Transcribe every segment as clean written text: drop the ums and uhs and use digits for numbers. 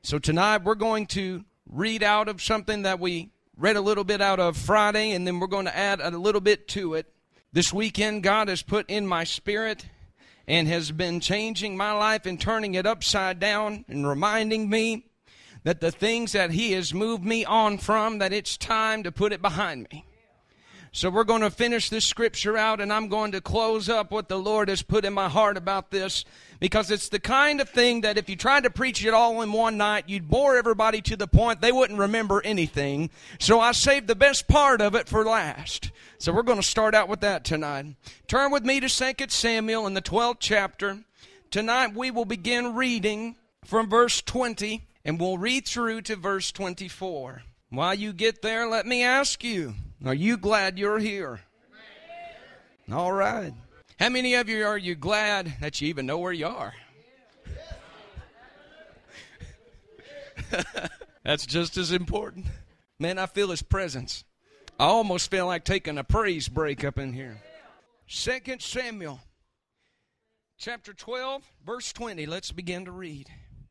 So tonight we're going to read out of something that we read a little bit out of Friday, and then we're going to add a little bit to it. This weekend God has put in my spirit and has been changing my life and turning it upside down and reminding me that the things that He has moved me on from, that it's time to put it behind me. So we're going to finish this scripture out, and I'm going to close up what the Lord has put in my heart about this, because it's the kind of thing that if you tried to preach it all in one night, you'd bore everybody to the point they wouldn't remember anything. So I saved the best part of it for last. So we're going to start out with that tonight. Turn with me to 2 Samuel in the 12th chapter. Tonight we will begin reading from verse 20, and we'll read through to verse 24. While you get there, let me ask you, are you glad you're here? Amen. All right. How many of you are you glad that you even know where you are? That's just as important. Man, I feel His presence. I almost feel like taking a praise break up in here. 2 Samuel chapter 12, verse 20. Let's begin to read.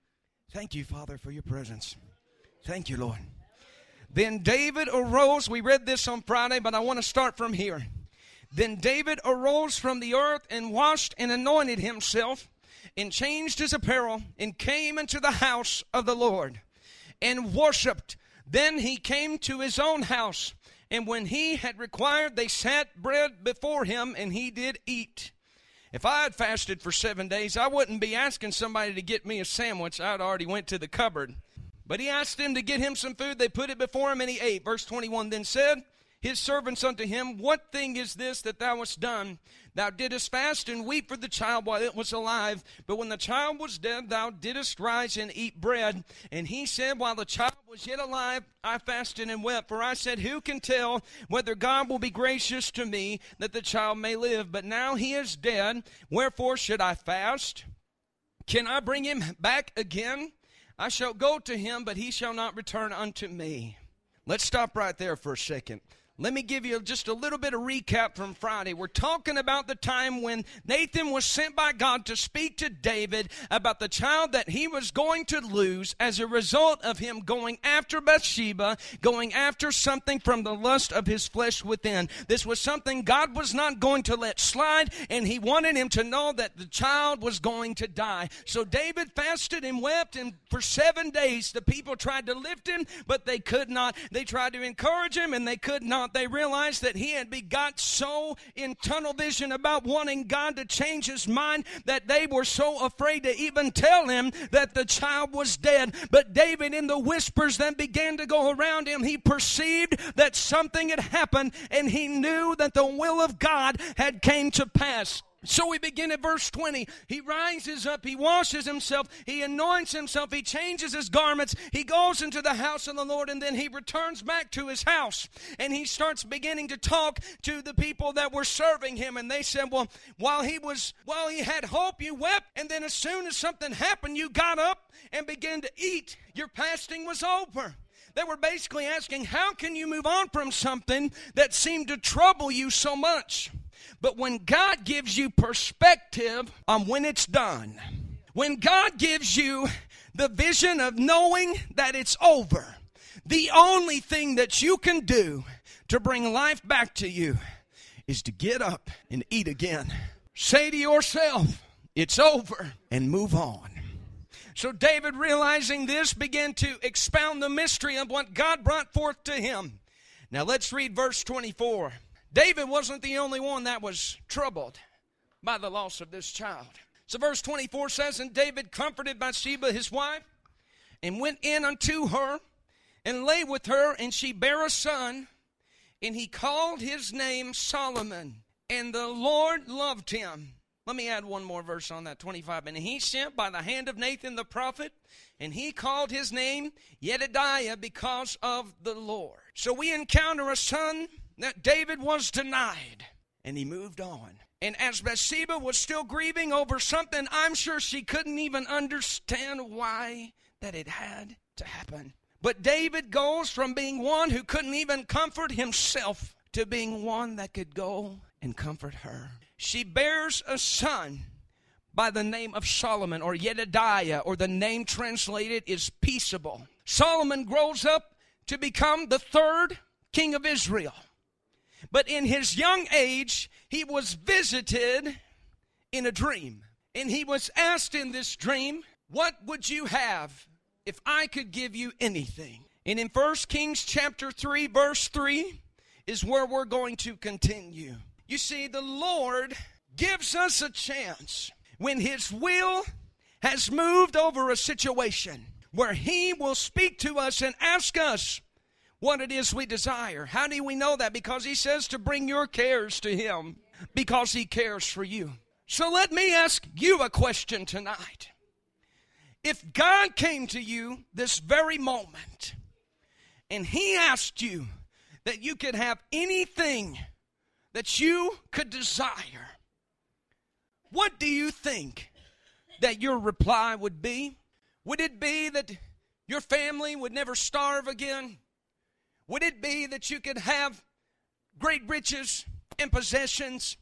Thank you, Father, for your presence. Thank you, Lord. Then David arose. We read this on Friday, but I want to start from here. Then David arose from the earth and washed and anointed himself and changed his apparel and came into the house of the Lord and worshipped. Then he came to his own house, and when he had required, they set bread before him, and he did eat. If I had fasted for 7 days, I wouldn't be asking somebody to get me a sandwich. I'd already went to the cupboard. But he asked them to get him some food. They put it before him, and he ate. Verse 21, then said his servants unto him, what thing is this that thou hast done? Thou didst fast and weep for the child while it was alive. But when the child was dead, thou didst rise and eat bread. And he said, while the child was yet alive, I fasted and wept. For I said, who can tell whether God will be gracious to me that the child may live? But now he is dead. Wherefore should I fast? Can I bring him back again? I shall go to him, but he shall not return unto me. Let's stop right there for a second. Let me give you just a little bit of recap from Friday. We're talking about the time when Nathan was sent by God to speak to David about the child that he was going to lose as a result of him going after Bathsheba, going after something from the lust of his flesh within. This was something God was not going to let slide, and he wanted him to know that the child was going to die. So David fasted and wept, and for 7 days the people tried to lift him, but they could not. They tried to encourage him, and they could not. They realized that he had got so in tunnel vision about wanting God to change his mind that they were so afraid to even tell him that the child was dead. But David, in the whispers that began to go around him, he perceived that something had happened, and he knew that the will of God had came to pass. So we begin at verse 20. He rises up, he washes himself, he anoints himself, he changes his garments, he goes into the house of the Lord, and then he returns back to his house. And he starts beginning to talk to the people that were serving him. And they said, well, while he had hope, you wept, and then as soon as something happened, you got up and began to eat. Your fasting was over. They were basically asking, how can you move on from something that seemed to trouble you so much? But when God gives you perspective on when it's done, when God gives you the vision of knowing that it's over, the only thing that you can do to bring life back to you is to get up and eat again. Say to yourself, it's over, and move on. So David, realizing this, began to expound the mystery of what God brought forth to him. Now let's read verse 24. David wasn't the only one that was troubled by the loss of this child. So verse 24 says, and David comforted Bathsheba his wife, and went in unto her, and lay with her, and she bare a son, and he called his name Solomon, and the Lord loved him. Let me add one more verse on that, 25. And he sent by the hand of Nathan the prophet, and he called his name Yedidiah, because of the Lord. So we encounter a son that David was denied, and he moved on. And as Bathsheba was still grieving over something, I'm sure she couldn't even understand why that it had to happen. But David goes from being one who couldn't even comfort himself to being one that could go and comfort her. She bears a son, by the name of Solomon, or Jedediah, or the name translated is peaceable. Solomon grows up to become the third king of Israel. But in his young age, he was visited in a dream. And he was asked in this dream, what would you have if I could give you anything? And in 1 Kings chapter 3, verse 3 is where we're going to continue. You see, the Lord gives us a chance when his will has moved over a situation where he will speak to us and ask us what it is we desire. How do we know that? Because he says to bring your cares to him, because he cares for you. So let me ask you a question tonight. If God came to you this very moment and he asked you that you could have anything that you could desire, what do you think that your reply would be? Would it be that your family would never starve again? Would it be that you could have great riches and possessions?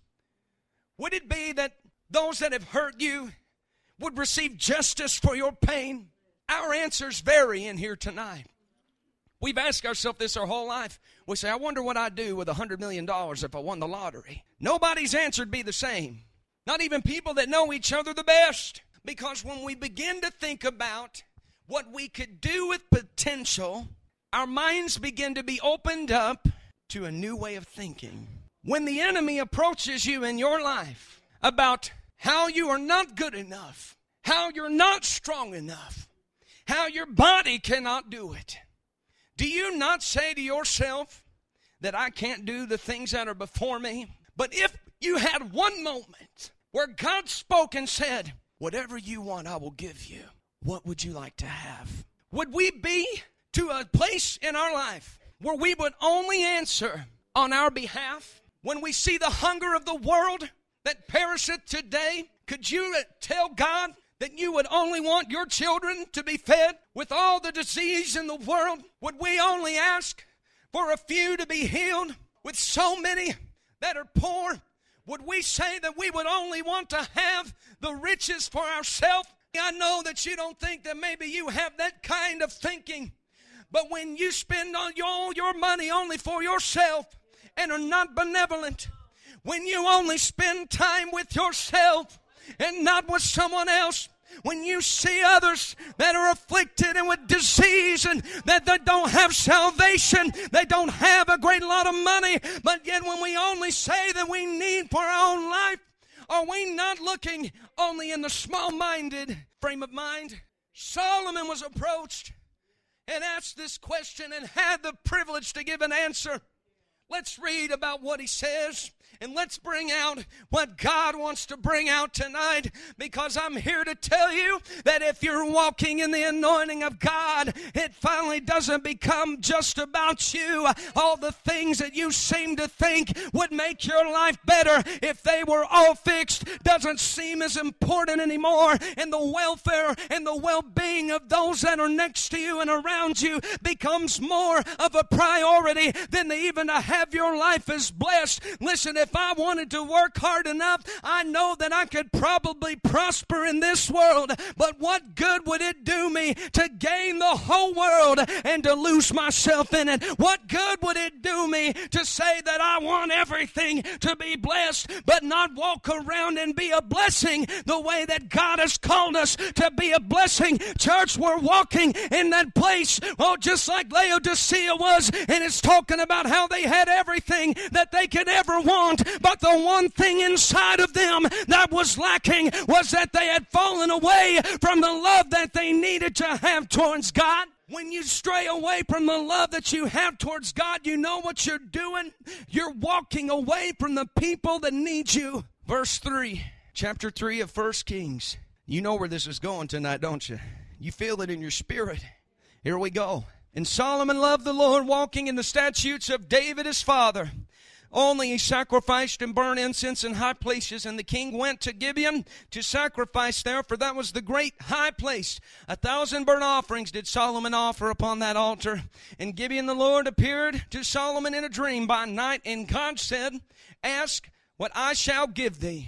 Would it be that those that have hurt you would receive justice for your pain? Our answers vary in here tonight. We've asked ourselves this our whole life. We say, I wonder what I'd do with $100 million if I won the lottery. Nobody's answer would be the same. Not even people that know each other the best. Because when we begin to think about what we could do with potential, our minds begin to be opened up to a new way of thinking. When the enemy approaches you in your life about how you are not good enough, how you're not strong enough, how your body cannot do it, do you not say to yourself that I can't do the things that are before me? But if you had one moment where God spoke and said, whatever you want, I will give you, what would you like to have? Would we be to a place in our life where we would only answer on our behalf? When we see the hunger of the world that perisheth today, could you tell God that you would only want your children to be fed? With all the disease in the world, would we only ask for a few to be healed? With so many that are poor, would we say that we would only want to have the riches for ourselves? I know that you don't think that maybe you have that kind of thinking, but when you spend all your money only for yourself and are not benevolent, when you only spend time with yourself and not with someone else, when you see others that are afflicted and with disease and that they don't have salvation, they don't have a great lot of money, but yet when we only say that we need for our own life, are we not looking only in the small-minded frame of mind? Solomon was approached and asked this question and had the privilege to give an answer. Let's read about what he says. And let's bring out what God wants to bring out tonight, because I'm here to tell you that if you're walking in the anointing of God, it finally doesn't become just about you. All the things that you seem to think would make your life better if they were all fixed doesn't seem as important anymore. And the welfare and the well-being of those that are next to you and around you becomes more of a priority than even to have your life as blessed. Listen, if I wanted to work hard enough, I know that I could probably prosper in this world. But what good would it do me to gain the whole world and to lose myself in it? What good would it do me to say that I want everything to be blessed, but not walk around and be a blessing the way that God has called us to be a blessing? Church, we're walking in that place, just like Laodicea was, and it's talking about how they had everything that they could ever want. But the one thing inside of them that was lacking was that they had fallen away from the love that they needed to have towards God. When you stray away from the love that you have towards God, you know what you're doing? You're walking away from the people that need you. Verse 3, chapter 3 of 1 Kings. You know where this is going tonight, don't you? You feel it in your spirit. Here we go. And Solomon loved the Lord, walking in the statutes of David his father. Only he sacrificed and burned incense in high places, and the king went to Gibeon to sacrifice there, for that was the great high place. 1,000 burnt offerings did Solomon offer upon that altar. In Gibeon the Lord appeared to Solomon in a dream by night, and God said, ask what I shall give thee.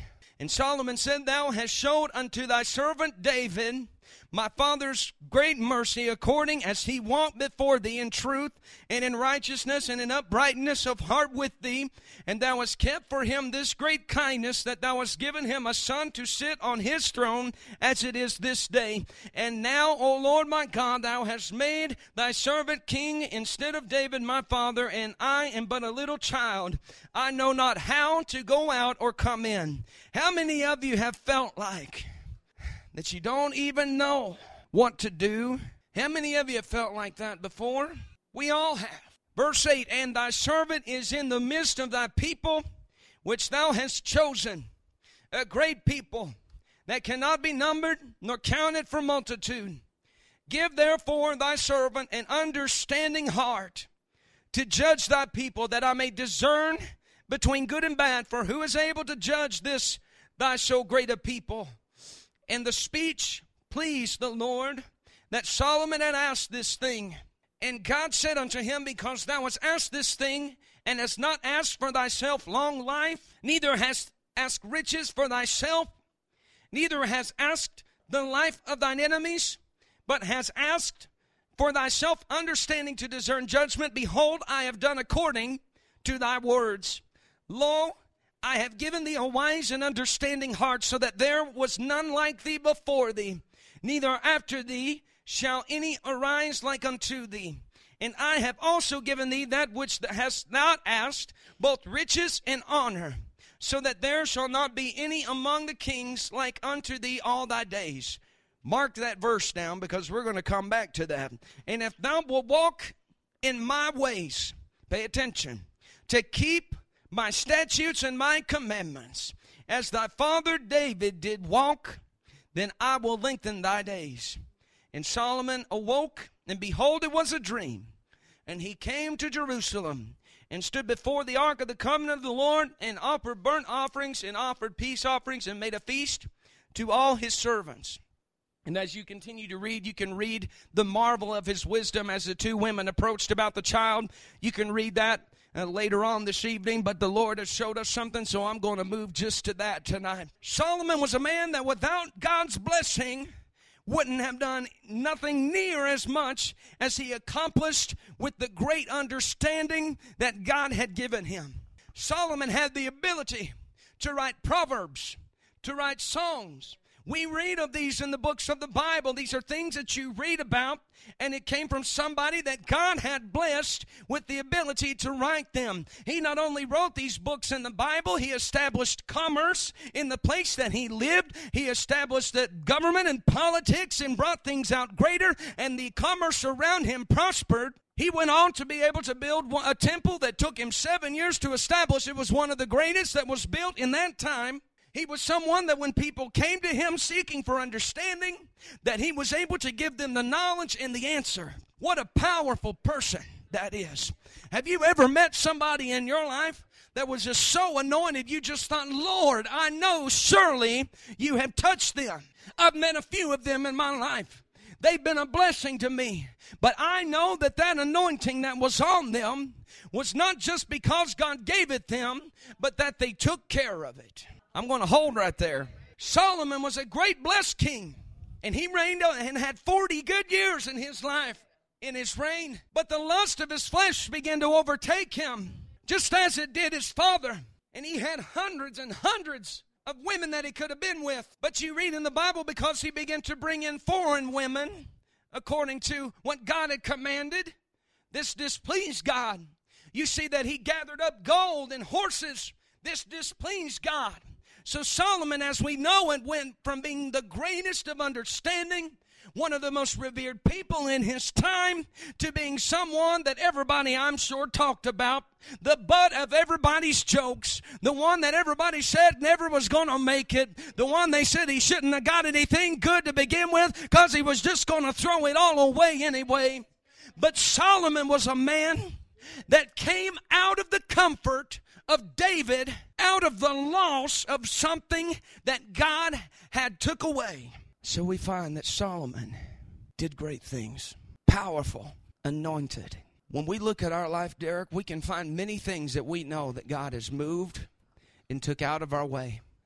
And Solomon said, Thou hast showed unto thy servant David my father's great mercy, according as he walked before thee in truth and in righteousness and in uprightness of heart with thee. And thou hast kept for him this great kindness, that thou hast given him a son to sit on his throne, as it is this day. And now, O Lord my God, thou hast made thy servant king instead of David my father, and I am but a little child. I know not how to go out or come in. How many of you have felt like that you don't even know what to do? How many of you have felt like that before? We all have. Verse 8, And thy servant is in the midst of thy people, which thou hast chosen, a great people that cannot be numbered nor counted for multitude. Give therefore thy servant an understanding heart to judge thy people, that I may discern between good and bad. For who is able to judge this thy so great a people? And the speech pleased the Lord, that Solomon had asked this thing. And God said unto him, Because thou hast asked this thing, and hast not asked for thyself long life, neither hast asked riches for thyself, neither hast asked the life of thine enemies, but hast asked for thyself understanding to discern judgment, behold, I have done according to thy words. Lo, I have given thee a wise and understanding heart, so that there was none like thee before thee, neither after thee shall any arise like unto thee. And I have also given thee that which thou hast not asked, both riches and honor, so that there shall not be any among the kings like unto thee all thy days. Mark that verse down, because we're going to come back to that. And if thou wilt walk in my ways, pay attention, to keep my statutes and my commandments, as thy father David did walk, then I will lengthen thy days. And Solomon awoke, and behold, it was a dream. And he came to Jerusalem, and stood before the ark of the covenant of the Lord, and offered burnt offerings, and offered peace offerings, and made a feast to all his servants. And as you continue to read, you can read the marvel of his wisdom as the two women approached about the child. You can read that later on this evening, but the Lord has showed us something, so I'm going to move just to that tonight. Solomon was a man that without God's blessing wouldn't have done nothing near as much as he accomplished with the great understanding that God had given him. Solomon had the ability to write proverbs, to write songs. We read of these in the books of the Bible. These are things that you read about, and it came from somebody that God had blessed with the ability to write them. He not only wrote these books in the Bible, he established commerce in the place that he lived. He established that government and politics and brought things out greater, and the commerce around him prospered. He went on to be able to build a temple that took him 7 years to establish. It was one of the greatest that was built in that time. He was someone that when people came to him seeking for understanding, that he was able to give them the knowledge and the answer. What a powerful person that is. Have you ever met somebody in your life that was just so anointed you just thought, Lord, I know surely you have touched them. I've met a few of them in my life. They've been a blessing to me. But I know that that anointing that was on them was not just because God gave it them, but that they took care of it. I'm going to hold right there. Solomon was a great blessed king, and he reigned and had 40 good years in his life, in his reign. But the lust of his flesh began to overtake him, just as it did his father. And he had hundreds and hundreds of women that he could have been with. But you read in the Bible, because he began to bring in foreign women, according to what God had commanded, this displeased God. You see that he gathered up gold and horses. This displeased God. So Solomon, as we know it, went from being the greatest of understanding, one of the most revered people in his time, to being someone that everybody, I'm sure, talked about, the butt of everybody's jokes, the one that everybody said never was going to make it, the one they said he shouldn't have got anything good to begin with because he was just going to throw it all away anyway. But Solomon was a man that came out of the comfort of David, out of the loss of something that God had took away. So we find that Solomon did great things, powerful, anointed. When we look at our life, Derek, we can find many things that we know that God has moved and took out of our way.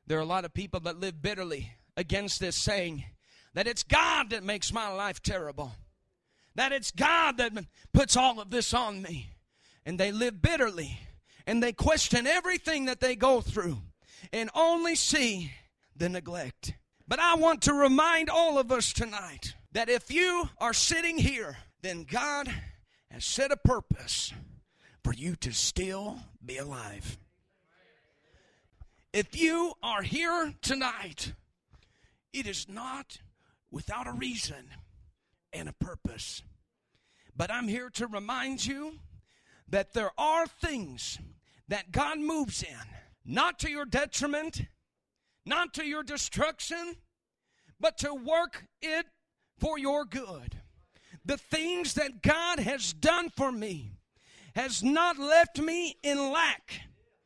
There are a lot of people that live bitterly against this, saying that it's God that makes my life terrible, that it's God that puts all of this on me. And they live bitterly, and they question everything that they go through and only see the neglect. But I want to remind all of us tonight that if you are sitting here, then God has set a purpose for you to still be alive. If you are here tonight, it is not without a reason and a purpose. But I'm here to remind you that there are things that God moves in, not to your detriment, not to your destruction, but to work it for your good. The things that God has done for me has not left me in lack.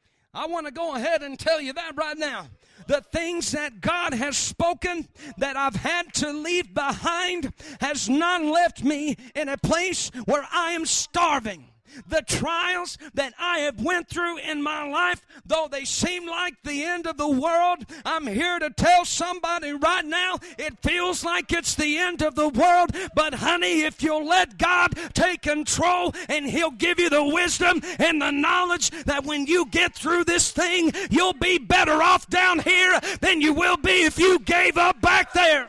I want to go ahead and tell you that right now. The things that God has spoken that I've had to leave behind has not left me in a place where I am starving. The trials that I have went through in my life, though they seem like the end of the world, I'm here to tell somebody right now, it feels like it's the end of the world. But honey, if you'll let God take control, and He'll give you the wisdom and the knowledge that when you get through this thing, you'll be better off down here than you will be if you gave up back there.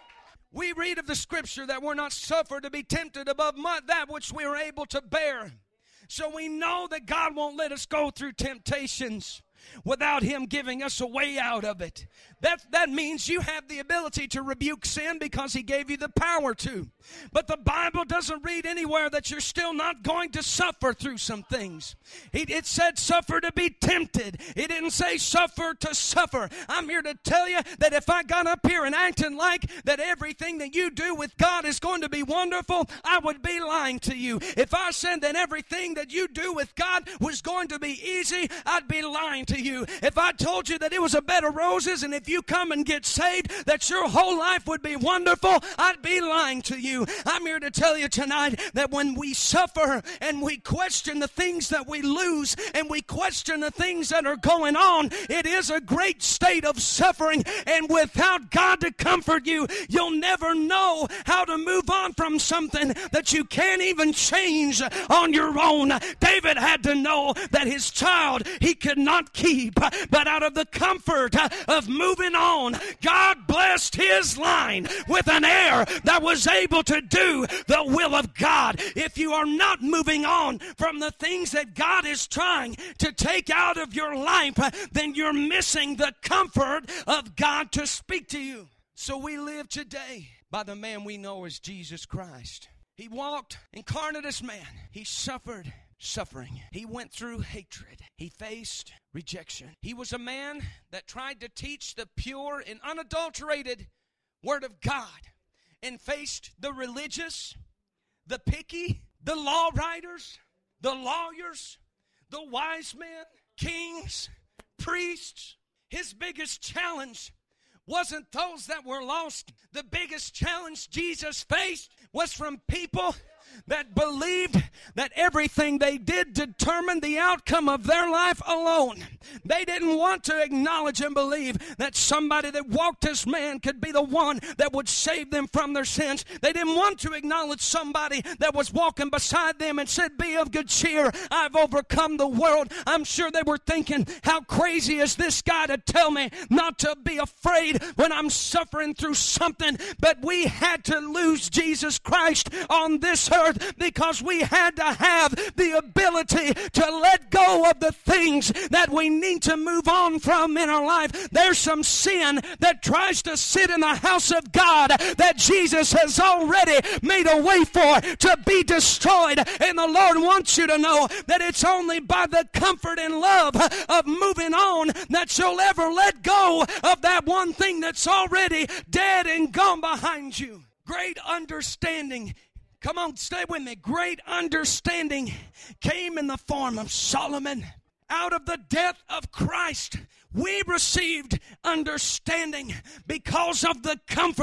We read of the scripture that we're not suffered to be tempted above that which we are able to bear. So we know that God won't let us go through temptations without Him giving us a way out of it. That means you have the ability to rebuke sin because He gave you the power to. But the Bible doesn't read anywhere that you're still not going to suffer through some things. It said suffer to be tempted. It didn't say suffer to suffer. I'm here to tell you that if I got up here and acting like that everything that you do with God is going to be wonderful, I would be lying to you. If I said that everything that you do with God was going to be easy, I'd be lying to you. If I told you that it was a bed of roses and if you come and get saved that your whole life would be wonderful, I'd be lying to you. I'm here to tell you tonight that when we suffer and we question the things that we lose and we question the things that are going on, it is a great state of suffering, and without God to comfort you, you'll never know how to move on from something that you can't even change on your own. David had to know that his child he could not keep, but out of the comfort of moving on, God blessed his line with an heir that was able to do the will of God. If you are not moving on from the things that God is trying to take out of your life, then you're missing the comfort of God to speak to you. So we live today by the man we know as Jesus Christ. He walked incarnate as man. He suffered suffering. He went through hatred. He faced rejection. He was a man that tried to teach the pure and unadulterated Word of God and faced the religious, the picky, the law writers, the lawyers, the wise men, kings, priests. His biggest challenge wasn't those that were lost. The biggest challenge Jesus faced was from people that believed that everything they did determined the outcome of their life alone. They didn't want to acknowledge and believe that somebody that walked as man could be the one that would save them from their sins. They didn't want to acknowledge somebody that was walking beside them and said, "Be of good cheer, I've overcome the world." I'm sure they were thinking, how crazy is this guy to tell me not to be afraid when I'm suffering through something? But we had to lose Jesus Christ on this earth because we had to have the ability to let go of the things that we need to move on from in our life. There's some sin that tries to sit in the house of God that Jesus has already made a way for to be destroyed. And the Lord wants you to know that it's only by the comfort and love of moving on that you'll ever let go of that one thing that's already dead and gone behind you. Great understanding. Come on, stay with me. Great understanding came in the form of Solomon. Out of the death of Christ, we received understanding because of the Comforter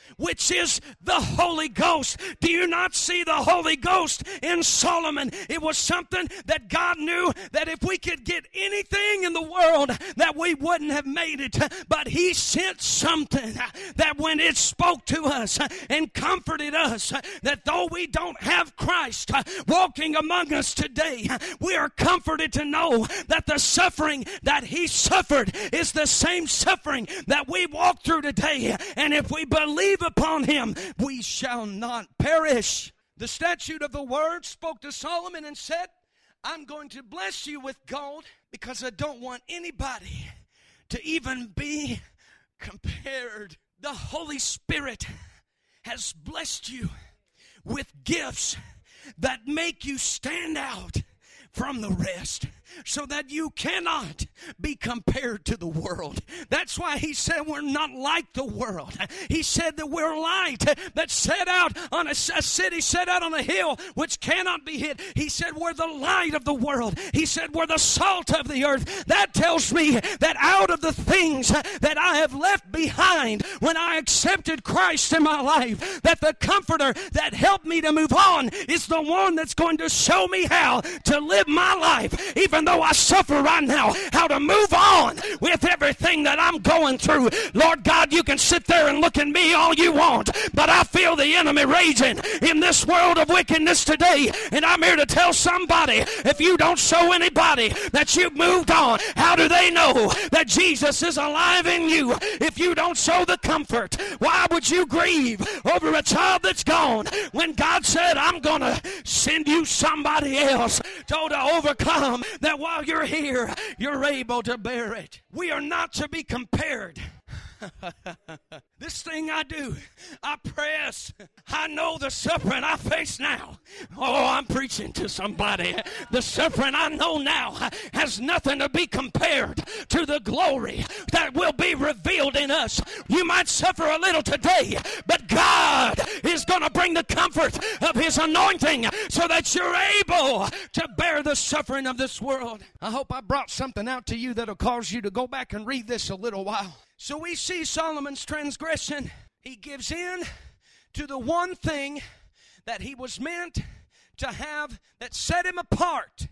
which is the Holy Ghost. Do you not see the Holy Ghost in Solomon? It was something that God knew that if we could get anything in the world that we wouldn't have made it. But he sent something that when it spoke to us and comforted us, that though we don't have Christ walking among us today, we are comforted to know that the suffering that he suffered is the same suffering that we walk through today. And if we believe upon him, we shall not perish. The statute of the word spoke to Solomon and said, I'm going to bless you with gold because I don't want anybody to even be compared. The Holy Spirit has blessed you with gifts that make you stand out from the rest, so that you cannot be compared to the world. That's why he said we're not like the world. He said that we're light that set out on a city set out on a hill which cannot be hid. He said we're the light of the world. He said we're the salt of the earth. That tells me that out of the things that I have left behind when I accepted Christ in my life, that the comforter that helped me to move on is the one that's going to show me how to live my life, even though I suffer right now, how to move on with everything that I'm going through. Lord God, you can sit there and look at me all you want, but I feel the enemy raging in this world of wickedness today, and I'm here to tell somebody, if you don't show anybody that you've moved on, how do they know that Jesus is alive in you? If you don't show the comfort, why would you grieve over a child that's gone when God said, I'm going to send you somebody else to overcome, that while you're here, you're able to bear it. We are not to be compared. This thing I do, I press. I know the suffering I face now. Oh, I'm preaching to somebody. The suffering I know now has nothing to be compared to the glory that will be revealed in us. You might suffer a little today, but God is going to bring the comfort of his anointing so that you're able to bear the suffering of this world. I hope I brought something out to you that'll cause you to go back and read this a little while. So we see Solomon's transgression. He gives in to the one thing that he was meant to have that set him apart.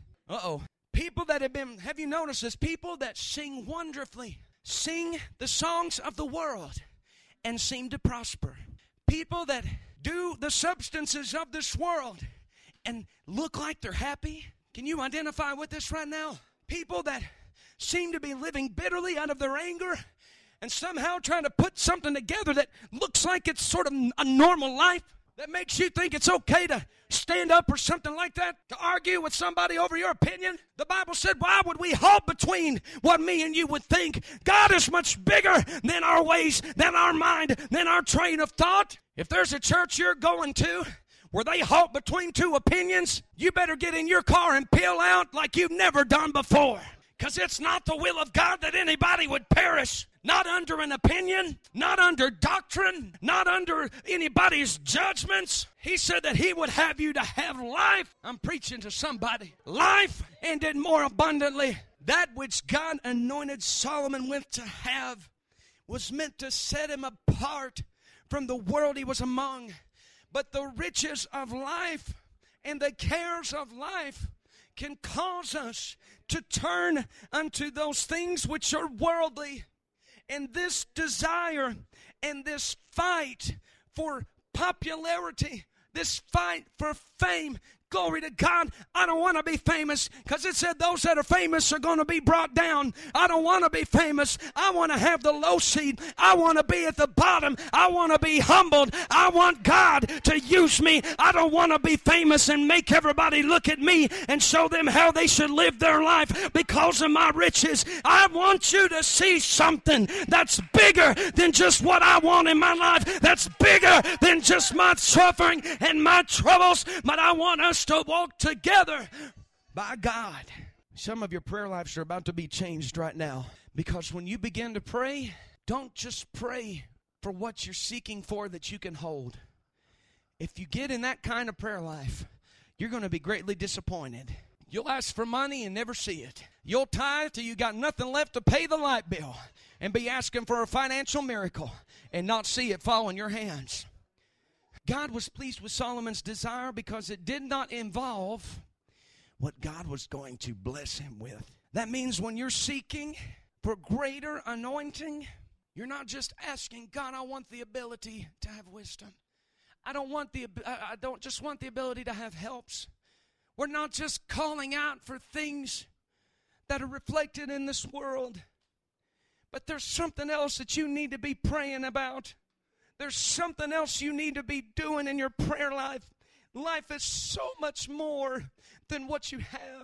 People that have you noticed this? People that sing wonderfully, sing the songs of the world and seem to prosper. People that do the substances of this world and look like they're happy. Can you identify with this right now? People that seem to be living bitterly out of their anger and somehow trying to put something together that looks like it's sort of a normal life, that makes you think it's okay to stand up or something like that, to argue with somebody over your opinion. The Bible said, why would we halt between what me and you would think? God is much bigger than our ways, than our mind, than our train of thought. If there's a church you're going to where they halt between two opinions, you better get in your car and peel out like you've never done before. Because it's not the will of God that anybody would perish. Not under an opinion, not under doctrine, not under anybody's judgments. He said that he would have you to have life. I'm preaching to somebody. Life, and it more abundantly. That which God anointed Solomon with to have was meant to set him apart from the world he was among. But the riches of life and the cares of life can cause us to turn unto those things which are worldly. And this desire and this fight for popularity, this fight for fame, glory to God. I don't want to be famous because it said those that are famous are going to be brought down. I don't want to be famous. I want to have the low seat. I want to be at the bottom. I want to be humbled. I want God to use me. I don't want to be famous and make everybody look at me and show them how they should live their life because of my riches. I want you to see something that's bigger than just what I want in my life. That's bigger than just my suffering and my troubles. But I want us to walk together by God. Some of your prayer lives are about to be changed right now, because when you begin to pray, don't just pray for what you're seeking for that you can hold. If you get in that kind of prayer life, you're going to be greatly disappointed. You'll ask for money and never see it. You'll tithe till you got nothing left to pay the light bill and be asking for a financial miracle and not see it fall in your hands. God was pleased with Solomon's desire because it did not involve what God was going to bless him with. That means when you're seeking for greater anointing, you're not just asking, God, I want the ability to have wisdom. I don't just want the ability to have helps. We're not just calling out for things that are reflected in this world. But there's something else that you need to be praying about. There's something else you need to be doing in your prayer life. Life is so much more than what you have.